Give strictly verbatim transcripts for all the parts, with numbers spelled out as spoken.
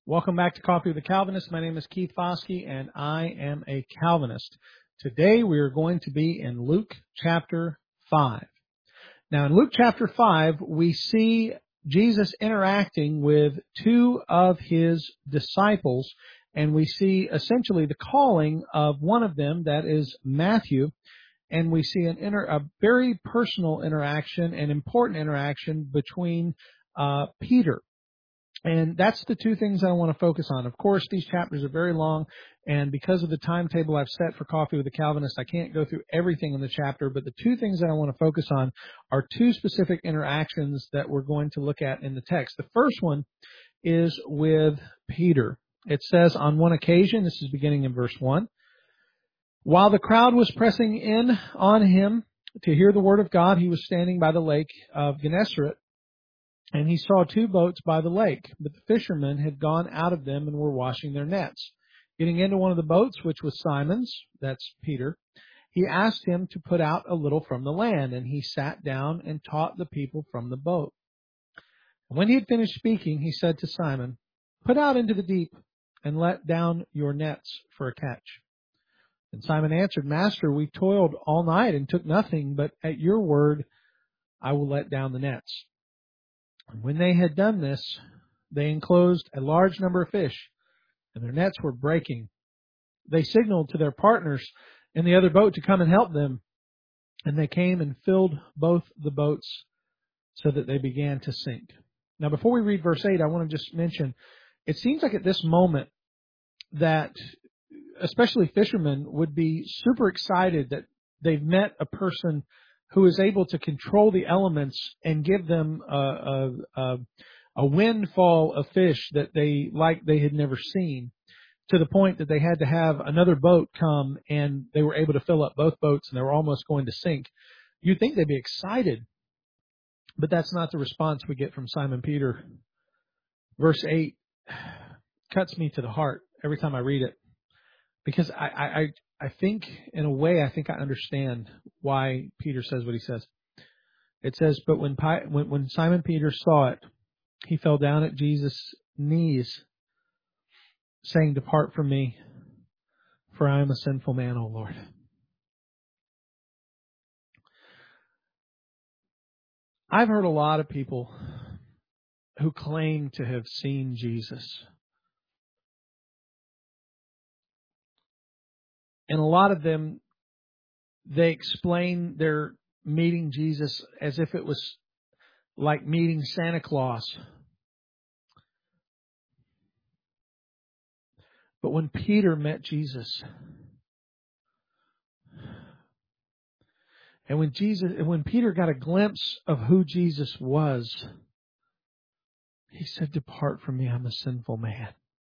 Welcome back to Coffee with the Calvinist. My name is Keith Foskey, and I am a Calvinist. Today we are going to be in Luke chapter five. Now in Luke chapter five, we see Jesus interacting with two of His disciples, and we see essentially the calling of one of them, that is Matthew, and we see an inter, a very personal interaction, an important interaction between uh, Peter. And that's the two things I want to focus on. Of course, these chapters are very long, and because of the timetable I've set for Coffee with the Calvinist, I can't go through everything in the chapter, but the two things that I want to focus on are two specific interactions that we're going to look at in the text. The first one is with Peter. It says, on one occasion, this is beginning in verse one, while the crowd was pressing in on him to hear the word of God, he was standing by the lake of Gennesaret. And he saw two boats by the lake, but the fishermen had gone out of them and were washing their nets. Getting into one of the boats, which was Simon's, that's Peter, he asked him to put out a little from the land, and he sat down and taught the people from the boat. When he had finished speaking, he said to Simon, "Put out into the deep and let down your nets for a catch." And Simon answered, "Master, we toiled all night and took nothing, but at your word I will let down the nets." And when they had done this, they enclosed a large number of fish, and their nets were breaking. They signaled to their partners in the other boat to come and help them, and they came and filled both the boats so that they began to sink. Now, before we read verse eight, I want to just mention, it seems like at this moment that especially fishermen would be super excited that they've met a person who is able to control the elements and give them a, a, a, a windfall of fish that they like they had never seen, to the point that they had to have another boat come and they were able to fill up both boats and they were almost going to sink. You'd think they'd be excited, but that's not the response we get from Simon Peter. Verse eight cuts me to the heart every time I read it, because I, I, I I think, in a way, I think I understand why Peter says what he says. It says, but when, when, when Simon Peter saw it, he fell down at Jesus' knees, saying, "Depart from me, for I am a sinful man, O Lord." I've heard a lot of people who claim to have seen Jesus. And a lot of them, they explain their meeting Jesus as if it was like meeting Santa Claus. But when Peter met Jesus, and when Jesus, when Peter got a glimpse of who Jesus was, he said, "Depart from me, I'm a sinful man."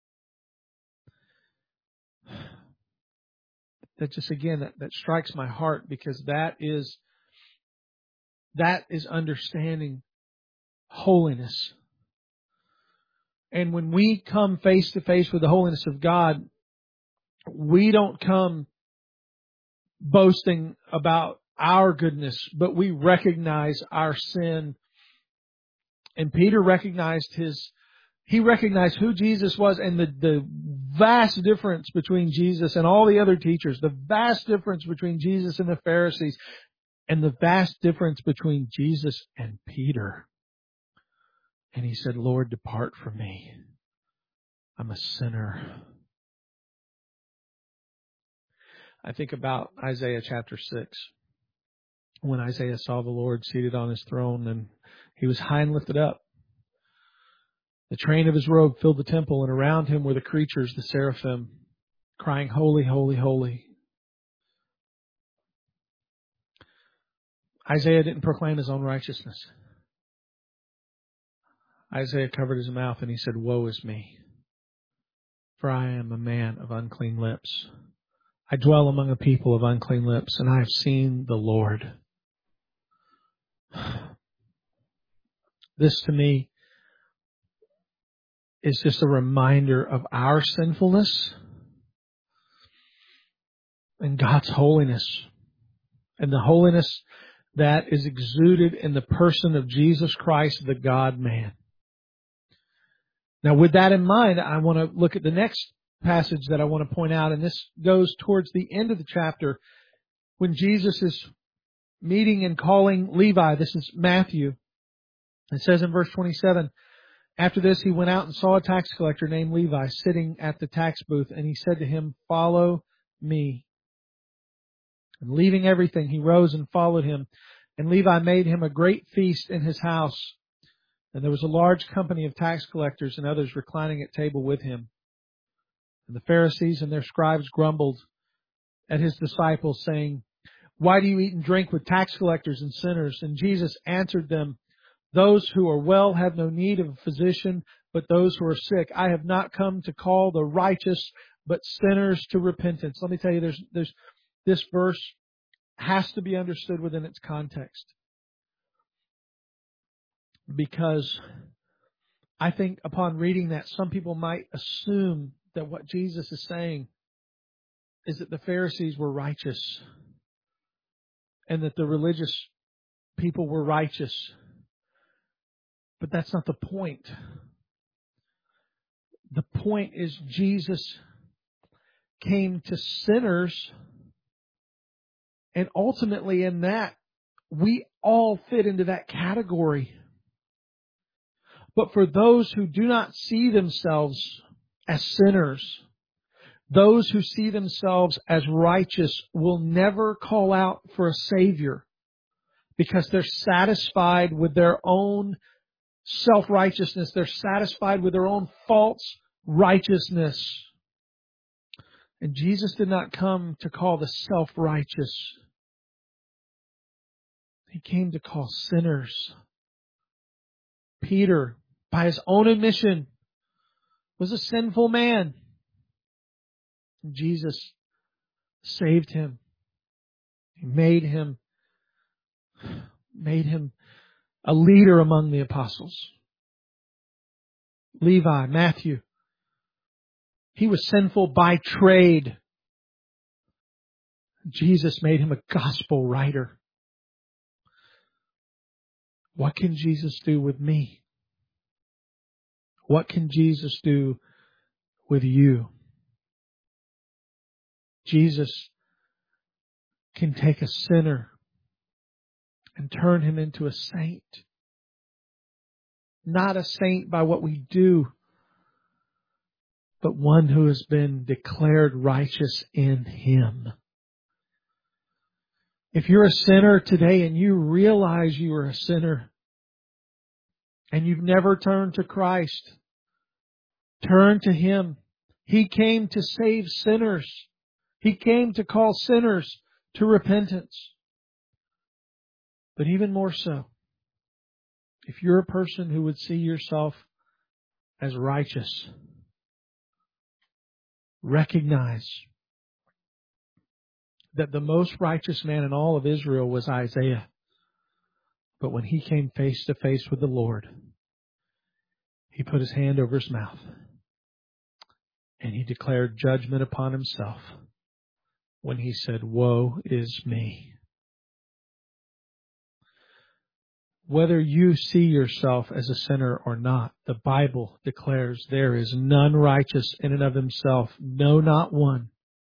That just, again, that, that strikes my heart, because that is, that is understanding holiness. And when we come face to face with the holiness of God, we don't come boasting about our goodness, but we recognize our sin. And Peter recognized his, he recognized who Jesus was, and the, the vast difference between Jesus and all the other teachers, the vast difference between Jesus and the Pharisees, and the vast difference between Jesus and Peter. And he said, "Lord, depart from me. I'm a sinner." I think about Isaiah chapter six. When Isaiah saw the Lord seated on his throne, and he was high and lifted up. The train of his robe filled the temple, and around him were the creatures, the seraphim, crying, "Holy, holy, holy." Isaiah didn't proclaim his own righteousness. Isaiah covered his mouth and he said, "Woe is me, for I am a man of unclean lips. I dwell among a people of unclean lips, and I have seen the Lord." This to me is just a reminder of our sinfulness and God's holiness, and the holiness that is exuded in the person of Jesus Christ, the God-man. Now, with that in mind, I want to look at the next passage that I want to point out, and this goes towards the end of the chapter when Jesus is meeting and calling Levi. This is Matthew. It says in verse twenty-seven, after this he went out and saw a tax collector named Levi sitting at the tax booth, and he said to him, "Follow me." And leaving everything, he rose and followed him. And Levi made him a great feast in his house. And there was a large company of tax collectors and others reclining at table with him. And the Pharisees and their scribes grumbled at his disciples, saying, "Why do you eat and drink with tax collectors and sinners?" And Jesus answered them, "Those who are well have no need of a physician, but those who are sick. I have not come to call the righteous, but sinners to repentance." Let me tell you, there's, there's, this verse has to be understood within its context. Because I think upon reading that, some people might assume that what Jesus is saying is that the Pharisees were righteous and that the religious people were righteous. But that's not the point. The point is Jesus came to sinners, and ultimately in that, we all fit into that category. But for those who do not see themselves as sinners, those who see themselves as righteous will never call out for a Savior because they're satisfied with their own self-righteousness. They're satisfied with their own false righteousness. And Jesus did not come to call the self-righteous. He came to call sinners. Peter, by his own admission, was a sinful man. Jesus saved him. He made him, made him a leader among the apostles. Levi, Matthew, he was sinful by trade. Jesus made him a gospel writer. What can Jesus do with me? What can Jesus do with you? Jesus can take a sinner and turn him into a saint. Not a saint by what we do, but one who has been declared righteous in Him. If you're a sinner today and you realize you are a sinner and you've never turned to Christ, turn to Him. He came to save sinners. He came to call sinners to repentance. But even more so, if you're a person who would see yourself as righteous, recognize that the most righteous man in all of Israel was Isaiah. But when he came face to face with the Lord, he put his hand over his mouth and he declared judgment upon himself when he said, "Woe is me." Whether you see yourself as a sinner or not, the Bible declares there is none righteous in and of himself, no, not one.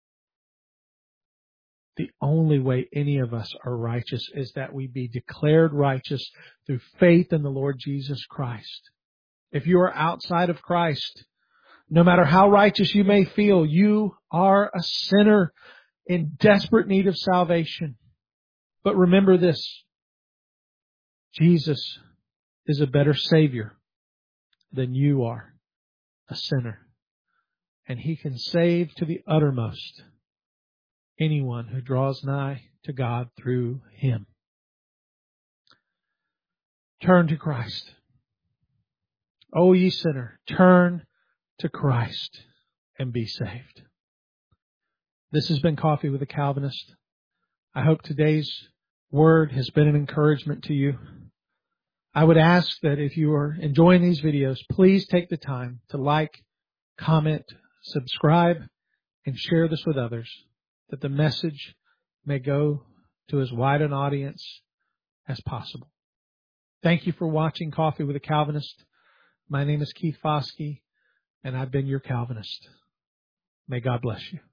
The only way any of us are righteous is that we be declared righteous through faith in the Lord Jesus Christ. If you are outside of Christ, no matter how righteous you may feel, you are a sinner in desperate need of salvation. But remember this, Jesus is a better Savior than you are, a sinner. And He can save to the uttermost anyone who draws nigh to God through Him. Turn to Christ. O ye sinner, turn to Christ and be saved. This has been Coffee with a Calvinist. I hope today's word has been an encouragement to you. I would ask that if you are enjoying these videos, please take the time to like, comment, subscribe, and share this with others, that the message may go to as wide an audience as possible. Thank you for watching Coffee with a Calvinist. My name is Keith Foskey, and I've been your Calvinist. May God bless you.